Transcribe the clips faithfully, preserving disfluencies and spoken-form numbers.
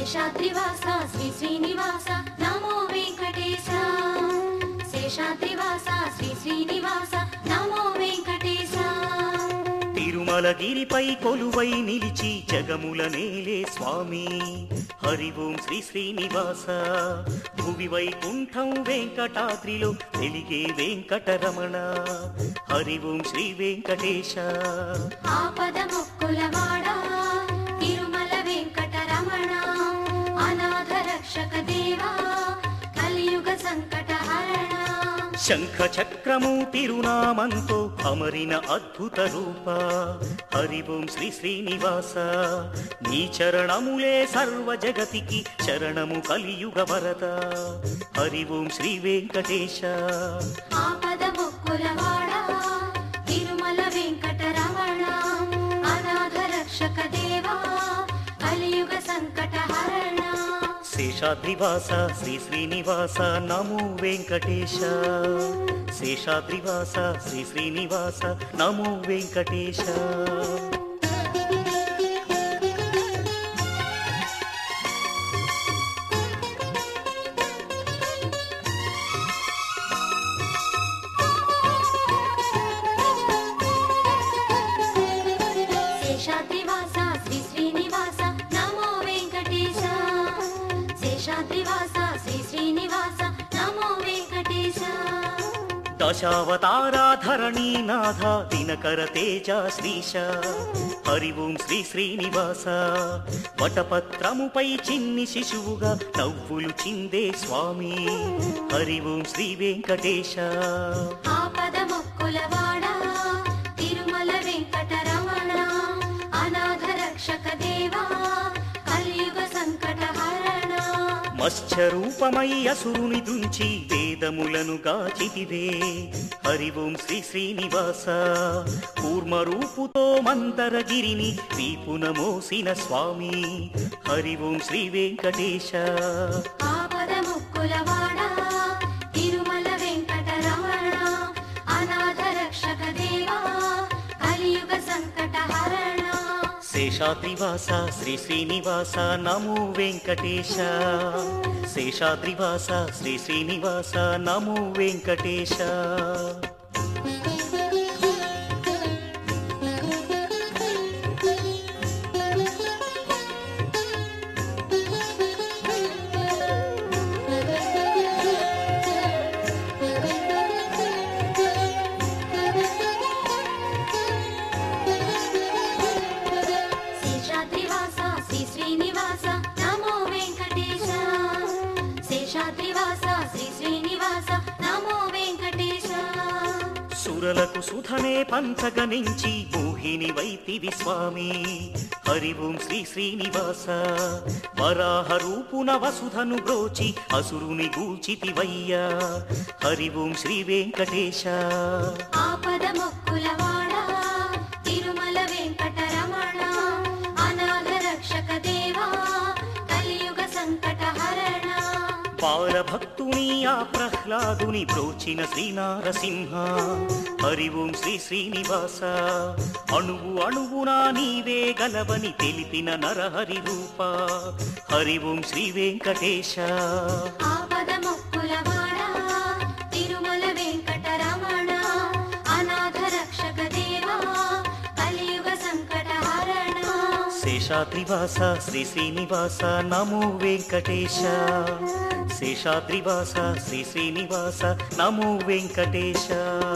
శేషాద్రివాస శ్రీ శ్రీనివాస నమో వెంకటేశ శేషాద్రివాస శ్రీ శ్రీనివాస నమో వెంకటేశ తిరుమలగిరిపై కొలువై నిలిచి జగముల నేలే స్వామి హరి ఓం శ్రీ శ్రీనివాస భువి వైకుంఠం వెంకటాద్రిలో వెలిగే వెంకటరమణ హరి ఓం శ్రీ వెంకటేశ ఆపద మొక్కులవాడ తిరుమల వెంకటరమణ అనాథ రక్షక దేవా కలియుగ సంకట హరణ శంఖ చక్రము తిరునామంతో అమరిన అద్భుత రూప హరి ఓం శ్రీ శ్రీనివాస నీ చరణములే సర్వ జగతికి శరణము కలియుగ వరద హరి ఓం శ్రీ వెంకటేశ ఆపద మొక్కులవాడ తిరుమల వెంకటరమణ అనాథ రక్షక దేవా కలియుగ సంకట హరణ శేషాద్రివాస శ్రీ శ్రీనివాస నమో వెంకటేశ శేషాద్రివాస శ్రీ శ్రీనివాస నమో వెంకటేశ శేషాద్రివాస శ్రీ శ్రీనివాస నమో వెంకటేశ శేషాద్రివాస శ్రీ శ్రీనివాస నమో వెంకటేశ దశావతారాధరణీనాథ దినకర తేజ శ్రీశ హరి ఓం శ్రీ శ్రీనివాస వటపత్రముపై చిన్ని శిశువుగా నవ్వులు చిందే స్వామి హరి ఓం శ్రీ వెంకటేశ ఆపద మొక్కులవాడ తిరుమల వెంకటరమణ అనాథ రక్షక దేవా కలియుగ సంకట హరణ మత్స్య రూపమై అసురుని దుంచి వేదములను గాచితివే హరి ఓం శ్రీ శ్రీనివాస కూర్మ రూపుతో మందరగిరిని వీపున మోసిన స్వామి హరి ఓం శ్రీ వెంకటేశ ఆపద మొక్కులవాడ తిరుమల వెంకటరమణ అనాథ రక్షక దేవా కలియుగ సంకట హరణ శేషాద్రివాస శ్రీ శ్రీనివాస నమో వెంకటేశ శేషాద్రివాస శ్రీ శ్రీనివాస నమో వెంకటేశ శేషాద్రివాస శ్రీ శ్రీనివాస నమో వెంకటేశ శేషాద్రివాస శ్రీ శ్రీనివాస నమో వెంకటేశ సురలకు సుధనే పంచగనించి మోహిని వైతివి స్వామి హరి ఓం శ్రీ శ్రీనివాస వరాహ రూపున వసుధను బ్రోచి అసురుని గూచితివయ్యా హరి ఓం శ్రీ వెంకటేశ ఆపద మొక్కులవాడ తిరుమల వెంకటరమణ అనాథ రక్షక దేవా కలియుగ సంకట హరణ బాలభక్తుని ఆ ప్రహ్లాదుని బ్రోచిన శ్రీనారసింహ హరి ఓం శ్రీ శ్రీనివాస అణువు అణువునా నీవే గలవని తెలిపిన నరహరి రూప హరి ఓం శ్రీ వెంకటేశ ఆపద మొక్కులవాడ తిరుమల వెంకటరమణ అనాథ రక్షక దేవా కలియుగ సంకట హరణ శేషాద్రివాస శ్రీ శ్రీనివాస నమో వెంకటేశ శేషాద్రివాస శ్రీ శ్రీనివాస నమో వెంకటేశ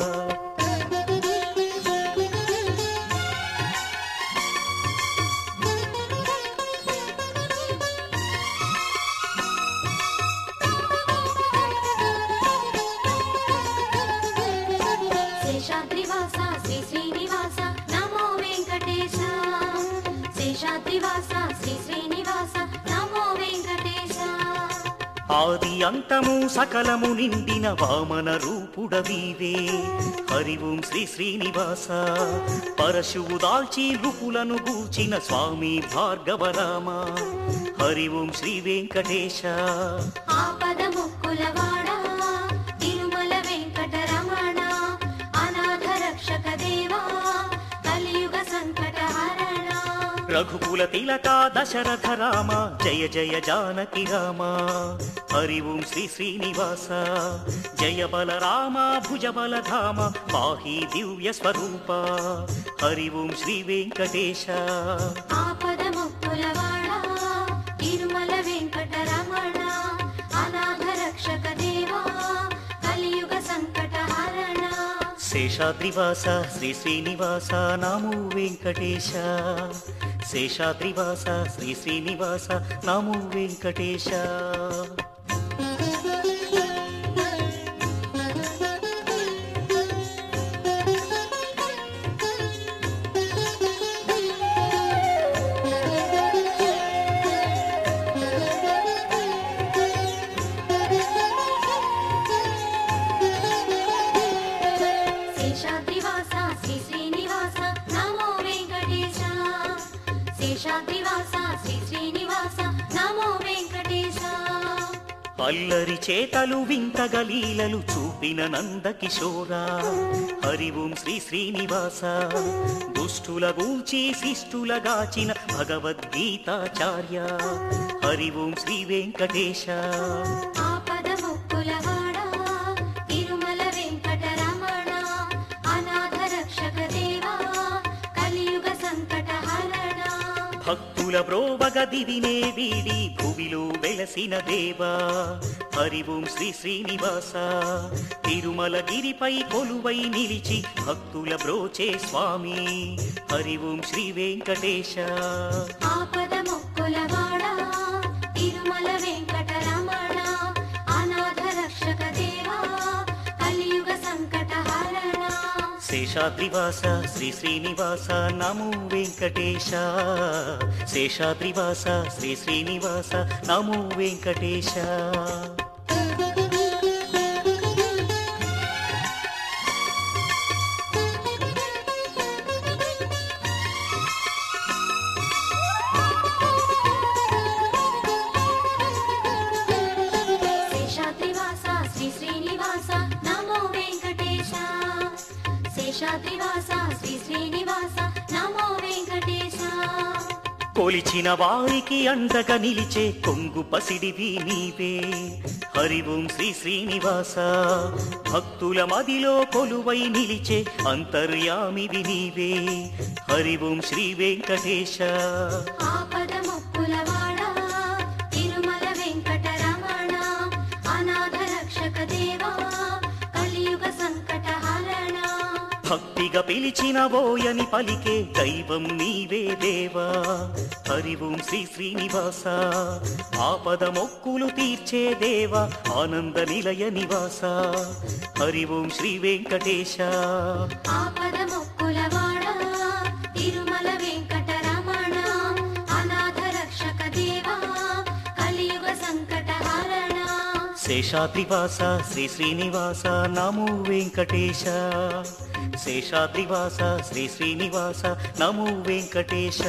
శేషాద్రివాస శ్రీ శ్రీనివాస నమో వెంకటేశ శేషాద్రివాస శ్రీ శ్రీనివాస నమో వెంకటేశ ఆది అంతము సకలము నిండిన వామన రూపుడవీవే హరి ఓం శ్రీ శ్రీనివాస పరశువు దాల్చి రుపులను గూచిన స్వామి భార్గవరామ హరి ఓం శ్రీ వెంకటేశ ఆపద మొక్కులవాడ తిరుమల వెంకటరమణ అనాథ రక్షక దేవా కలియుగ సంకట హరణ రఘుకుల తిలక దశరథ రామ జయ జయ జానకి రామ హరి ఓం శ్రీ శ్రీనివాస జయ బల రామ భుజ బల ధామ పాహి దివ్య స్వరూప హరి ఓం శ్రీ వెంకటేశ ఆపద ముక్కులవాడ తిరుమల వెంకటరమణ అనాథ రక్షక దేవా కలియుగ సంకట హరణ శేషాద్రివాస శ్రీ శ్రీనివాస నమో వెంకటేశ శేషాద్రివాస శ్రీ శ్రీనివాస నమో వెంకటేశ శేషాద్రివాస శ్రీ శ్రీనివాస నమో వెంకటేశ శేషాద్రివాస శ్రీ శ్రీనివాస నమో వెంకటేశ అల్లరి చేతలు వింతగలీలలు చూపిన నందకిశోరా హరి ఓం శ్రీ శ్రీనివాస దుష్టుల గూచి శిష్టుల గాచిన భగవద్గీతాచార్య హరి ఓం శ్రీ వెంకటేశ ఆపద ముక్కులవాడ తిరుమల వెంకటరమణ అనాథ రక్షక దేవా కలియుగ సంకట హరణ భక్తుల బ్రోవగ దివినే వీడి భువిలో వెలసిన దేవా హరి ఓం శ్రీ శ్రీనివాస తిరుమల గిరిపై కొలువై నిలిచి భక్తుల బ్రోచే స్వామి హరి ఓం శ్రీ వెంకటేశ ఆపద ముక్కులవాడ తిరుమల వెంకటరమణ అనాథ రక్షక దేవా కలియుగ సంకట హరణ శేషాద్రివాస శ్రీ శ్రీనివాస నమో వెంకటేశ శేషాద్రివాస శ్రీ శ్రీనివాస నమో వెంకటేశ శేషాద్రివాస శ్రీ శ్రీనివాస నమో వెంకటేశ శేషాద్రివాస శ్రీ శ్రీనివాస నమో వెంకటేశ కొలిచిన వారికి అండగా నిలిచే కొంగు పసిడివి నీవే హరి ఓం శ్రీ శ్రీనివాస భక్తుల మదిలో కొలువై నిలిచే అంతర్యామివి నీవే హరి ఓం శ్రీ వెంకటేశ ఆపద ముక్కులవాడ తిరుమల వెంకటరమణ అనాథ రక్షక దేవా కలియుగ సంకట హరణ భక్తిగా పిలిచిన ఓయని పలికే దైవం నీవే దేవా హరి ఓం శ్రీ శ్రీనివాస ఆపద మొక్కులు తీర్చే దేవా ఆనంద నిలయ నివాస హరి ఓం శ్రీ వెంకటేశ ఆపద ముక్కులవాడ తిరుమల వెంకటరమణ అనాథ రక్షక దేవా కలియుగ సంకట హరణ శేషాద్రివాస శ్రీ శ్రీనివాస నమో వెంకటేశ శేషాద్రివాస శ్రీ శ్రీనివాస నమో వెంకటేశ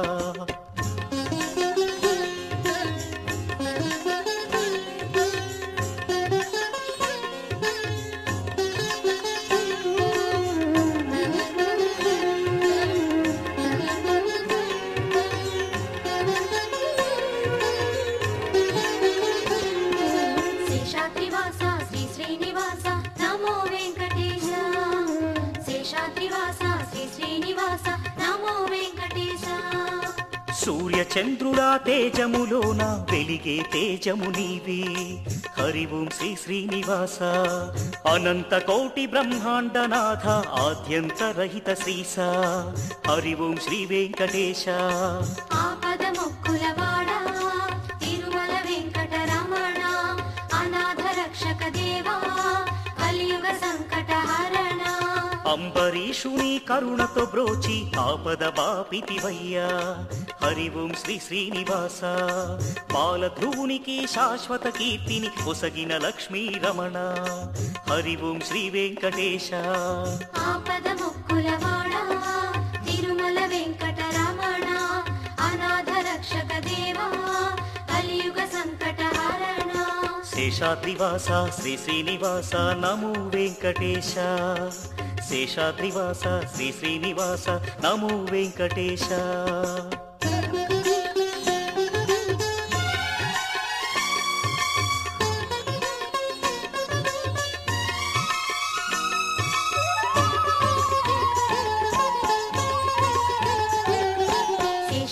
శేషాద్రివాస శ్రీ శ్రీనివాస నమో వెంకటేశ శేషాద్రివాస శ్రీ శ్రీనివాస నమో వెంకటేశ సూర్య చంద్రుడా తేజములోన వెలిగే తేజము నీవే హరి ఓం శ్రీ శ్రీనివాస అనంత కోటి బ్రహ్మాండనాథ ఆద్యంతరహిత శ్రీస హరి ఓం శ్రీ వెంకటేశ ఆపద ముక్కులవాడ తిరుమల వెంకటరమణ అనాథ రక్షక దేవా కలియుగ సంకట హరణ అంబరీషుని కరుణతో బ్రోచి ఆపద బాపితివయ్యా హరి ఓం శ్రీ శ్రీనివాస బాలధ్రువునికి శాశ్వత కీర్తిని ఒసగిన లక్ష్మీ రమణ హరి ఓం శ్రీ వెంకటేశ ఆపద ముక్కులవాడ తిరుమల వెంకటరమణ అనాథ రక్షక దేవా కలియుగ సంకట హరణ శేషాద్రివాస శ్రీ శ్రీనివాస నమో వెంకటేశ శేషాద్రివాస శ్రీ శ్రీనివాస నమో వెంకటేశ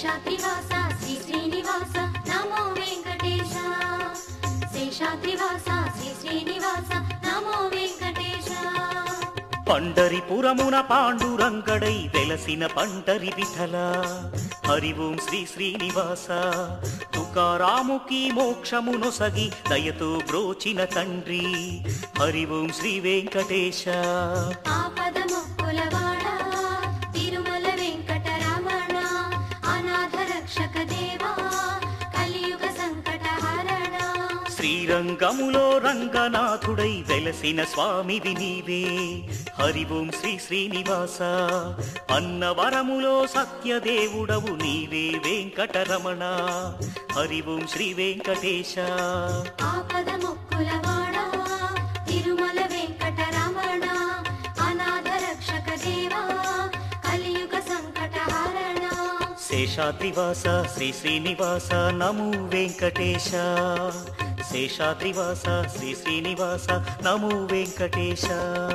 శేషాద్రివాస శ్రీ శ్రీనివాస నమో వెంకటేశ శేషాద్రివాస శ్రీ శ్రీనివాస నమో వెంకటేశ పండరిపురమున పాండురంగడై వెలసిన పండరి విఠల హరి ఓం శ్రీ శ్రీనివాస తుకారాముకి మోక్షమునొసగి దయతో బ్రోచిన తండ్రి హరి ఓం శ్రీ వెంకటేశ ఆపద మొక్కులవాడ తిరుమల వెంకటరమణ అనాథ రక్షక దేవా కలియుగ సంకట హరణ శ్రీరంగములో రంగనాథుడై వెలసిన స్వామివి నీవే హరి ఓం శ్రీ శ్రీనివాస అన్నవరములో సత్యదేవుడవు నీవే వెంకటరమణ హరి ఓం శ్రీ వెంకటేశ ఆపద మొక్కులవాడ తిరుమల వెంకటరమణ అనాథ రక్షక దేవా కలియుగ సంకట హరణ శేషాద్రివాస శ్రీ శ్రీనివాస నమో వెంకటేశ శేషాద్రివాస శ్రీ శ్రీనివాస నమో వెంకటేశ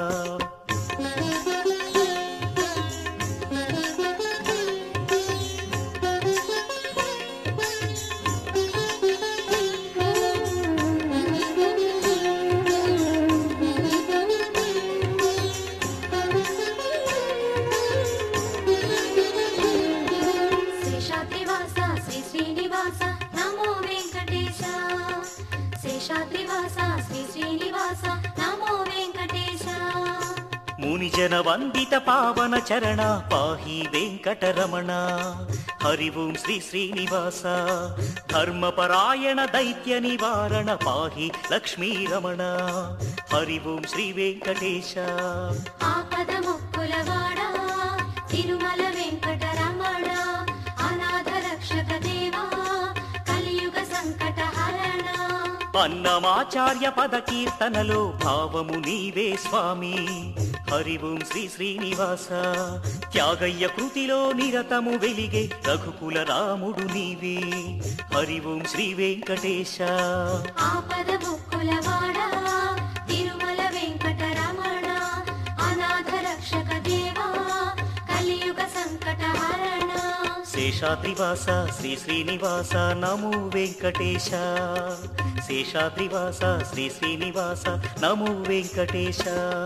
శేషాద్రివాస శ్రీ శ్రీనివాస నమో వెంకటేశ శేషాద్రివాస శ్రీ శ్రీనివాస నమో వెంకటేశ మునిజన వందిత పావన చరణ పాహి వెంకటరమణ హరి ఓం శ్రీ శ్రీనివాస ధర్మపరాయణ దైత్య నివారణ పాహి లక్ష్మీరమణ హరి ఓం శ్రీ వెంకటేశ ఆపద మొక్కులవాడ తిరుమల వెంకటరమణ అనాథ రక్షక దేవా కలియుగ సంకట హరణ అన్నమాచార్య పద కీర్తనలో భావము నీవే స్వామి హరి ఓం శ్రీ శ్రీనివాస త్యాగయ్య కృతిలో నిరతము వెలిగే రఘుకుల రాముడు నీవే హరి ఓం శ్రీ వెంకటేశ ఆపద మొక్కులవాడ తిరుమల వెంకటరమణ అనాథ రక్షక దేవా కలియుగ సంకట హరణ శేషాద్రివాస శ్రీ శ్రీనివాస నమో వెంకటేశ శేషాద్రివాస శ్రీ శ్రీనివాస నమో వెంకటేశ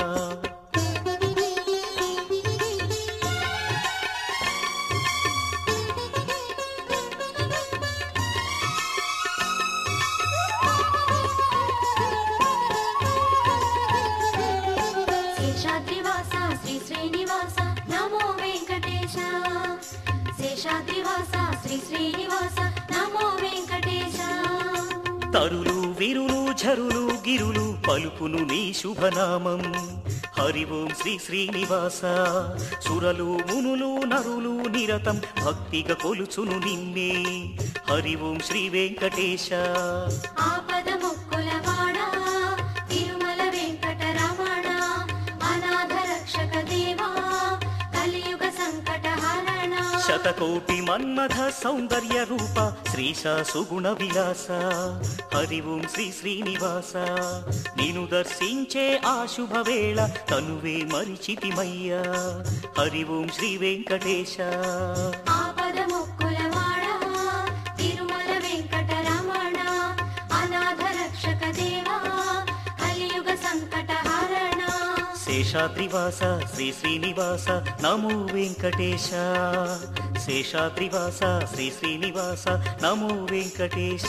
శేషాద్రివాస శ్రీ శ్రీనివాస నమో వెంకటేశ శేషాద్రివాస శ్రీ శ్రీనివాస నమో వెంకటేశ తరులు విరులు ఝరులు గిరులు పలుకును నీ శుభనామం హరి ఓం శ్రీ శ్రీనివాస సురలు మునులు నరులు నిరతం భక్తిగా కొలుచును నిన్నే హరి ఓం శ్రీ వెంకటేశ ఆపద మొక్కులవాడ తిరుమల వెంకటరమణ అనాథ రక్షక దేవా కలియుగ సంకట హరణ శతకోటి మన్మథ సౌందర్య రూప శ్రీశ సుగుణ విలాస హరి ఓం శ్రీ శ్రీనివాస నిను దర్శించే ఆ శుభవేళ తనువే మరిచితిమయ్యా హరి ఓం శ్రీ వెంకటేశ ఆపద మొక్కులవాడ తిరుమల వెంకటరమణ అనాథ రక్షక దేవా కలియుగ సంకట హరణ శేషాద్రివాస శ్రీ శ్రీనివాస నమో వెంకటేశ శేషాద్రివాస శ్రీ శ్రీనివాస నమో వెంకటేశ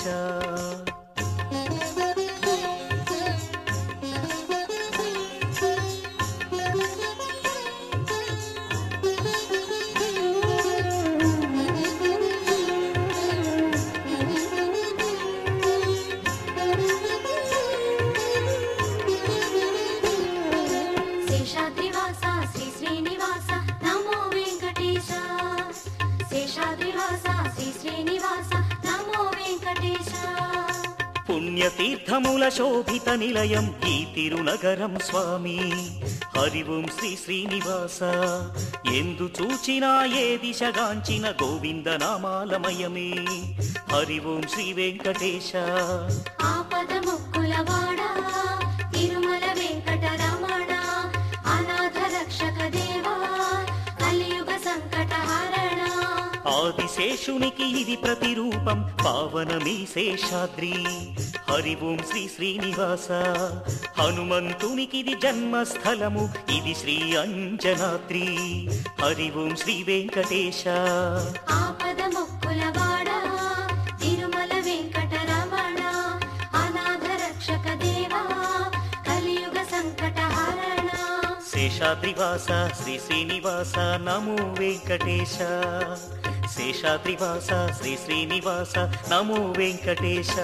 శేషాద్రివాస శ్రీ శ్రీనివాస నమో వెంకటేశ శేషాద్రివాస శ్రీ శ్రీనివాస నమో వెంకటేశ పుణ్యతీర్థముల శోభిత నిలయం ఈ తిరునగరం స్వామి హరి ఓం శ్రీ శ్రీనివాస ఎందు చూచినా ఏ దిశగాంచిన గోవింద నామాలమయమే హరి ఓం శ్రీ వెంకటేశ ఆపద మొక్కులవాడ తిరుమల వెంకటరమణ అనాథ రక్షక దేవా కలియుగ సంకట హరణ ఆదిశేషునికి ఇది ప్రతిరూపం పావనమీ శేషాద్రి హరి ఓం శ్రీ శ్రీనివాస హనుమంతునికిది జన్మస్థలము ఇది శ్రీ అంజనాద్రి హరి ఓం శ్రీ వెంకటేశ ఆపద మొక్కులవాడ తిరుమల వెంకటరమణ అనాథ రక్షక దేవా కలియుగ సంకటహరణ శేషాద్రివాస శ్రీ శ్రీనివాస నమో వెంకటేశ శేషాద్రివాస శ్రీ శ్రీనివాస నమో వెంకటేశ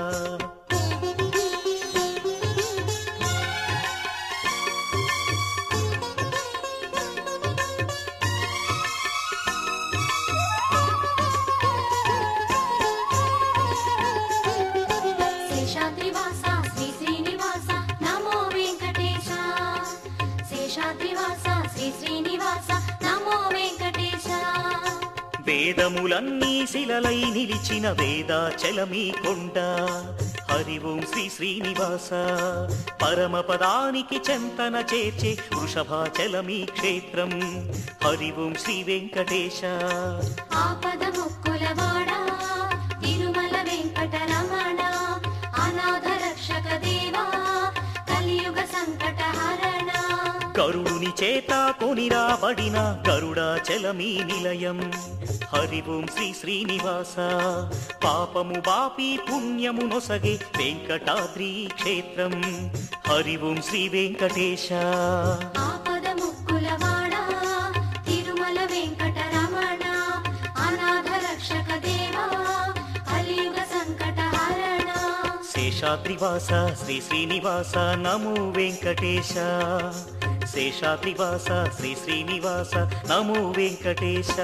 శేషాద్రివాస శ్రీ శ్రీనివాస నమో వెంకటేశ శేషాద్రివాస శ్రీ శ్రీనివాస నమో వెంకటేశ వేదములన్నీ శిలలై నిలిచిన వేదాచలమీ కొండ హరి ఓం శ్రీ శ్రీనివాస పరమపదానికి చెంతన చేర్చే వృషభాచలమీ క్షేత్రం హరి ఓం శ్రీ వెంకటేశ ఆపద మొక్కులవాడ తిరుమల వెంకటరమణ అనాథ రక్షక దేవా కలియుగ సంకటహరణ గరుడుని చేత కొనిరాబడిన గరుడాచలమీ నిలయం హరి ఓం శ్రీ శ్రీనివాస పాపము బాపి పుణ్యము నొసగే వెంకటాద్రి క్షేత్రం హరి ఓం శ్రీ వెంకటేశ ఆపద ముక్కులవాడ తిరుమల వెంకటరమణ అనాథ రక్షక దేవా కలియుగ సంకటహరణ శేషాద్రివాస శ్రీ శ్రీనివాస నమో వెంకటేశ శేషాద్రివాస శ్రీ శ్రీనివాస నమో వెంకటేశ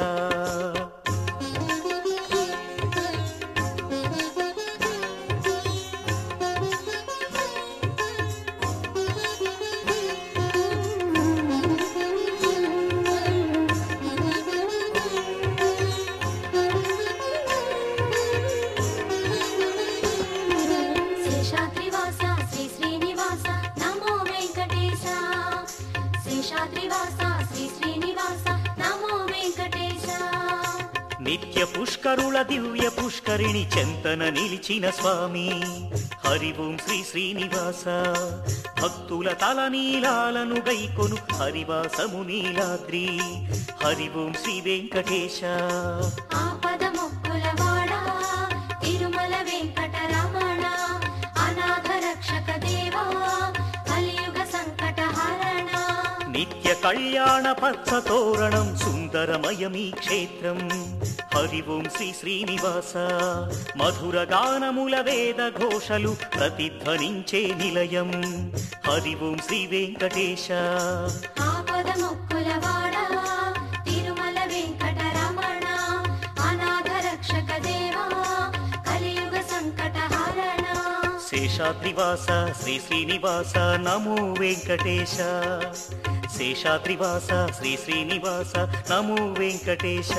శేషాద్రివాస శ్రీ శ్రీనివాస నమో వెంకటేశ శేషాద్రివాస శ్రీ శ్రీనివాస నమో వెంకటేశ నిత్య పుష్కరుల దివ్య పుష్కరిణి చెంతన నిలిచిన స్వామి హరి ఓం శ్రీ శ్రీనివాస భక్తుల తల నీలాలను గైకొను హరివాసము నీలాద్రి హరి ఓం శ్రీ వెంకటేశ ఆపద మొక్కులవాడ తిరుమల వెంకటరమణ అనాథ రక్షక దేవా కలియుగ సంకటహరణ నిత్య కళ్యాణ పచ్చ తోరణం సుందరమయమీ క్షేత్రం హరి ఓం శ్రీ శ్రీనివాస మధుర గానముల వేద ఘోషలు ప్రతిధ్వనించే నిలయం హరి ఓం శ్రీ వెంకటేశ ఆపద మొక్కులవాడ తిరుమల వెంకటరమణ అనాథ రక్షక దేవా కలియుగ సంకటహరణ శేషాద్రివాస శ్రీ శ్రీనివాస నమో వెంకటేశ శేషాద్రివాస శ్రీ శ్రీనివాస నమో వెంకటేశ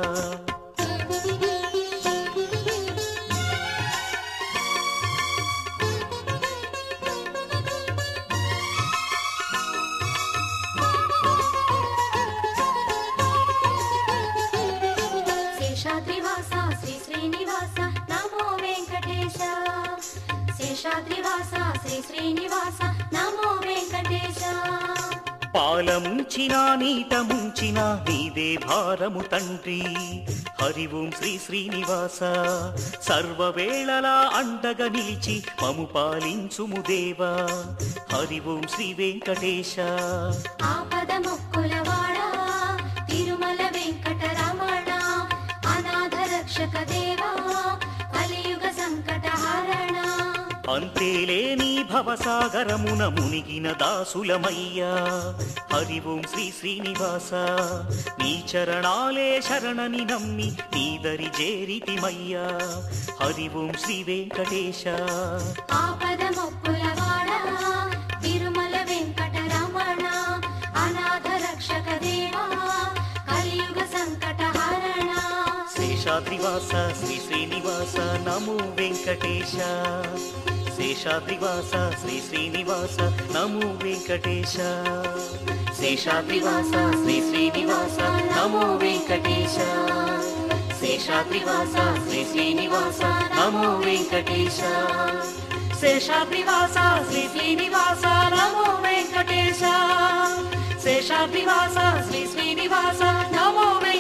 శేషాద్రివాస శ్రీ శ్రీనివాస నమో వెంకటేశ శేషాద్రివాస శ్రీ శ్రీనివాస నమో వెంకటేశ పాలముంచిన నీట ముంచిన నీదే భారము తండ్రి హరి ఓం శ్రీ శ్రీనివాస సర్వవేళలా అండగా నిలిచి మము పాలించుము దేవా హరి ఓం శ్రీ వెంకటేశ ఆపద మొక్కులవాడ తిరుమల వెంకటరమణ అనాథ రక్షక దేవా కలియుగ సంకటహరణ అంతేలేని భవసాగరమున మునిగిన దాసులమయ్యా హరి ఓం శ్రీ శ్రీనివాస నీ చరణాలే శరణని నమ్మి నీదరి చేరితిమయ్యా హరి ఓం శ్రీ వెంకటేశ ఆపద మొక్కులవాడ తిరుమల వెంకటరమణ అనాథ రక్షక దేవా కలియుగ సంకటహరణ శేషాద్రివాస శ్రీ శ్రీనివాస నమో వెంకటేశ శేషాద్రివాస శ్రీ శ్రీనివాస నమో వెంకటేశ శేషాద్రివాస శ్రీ శ్రీనివాస నమో వెంకటేశ శేషాద్రివాస శ్రీ శ్రీనివాస నమో వెంకటేశ శేషాద్రివాస శ్రీ శ్రీనివాస నమో వెంకటేశ శేషాద్రివాస శ్రీ శ్రీనివాస నమో వెంకటేశ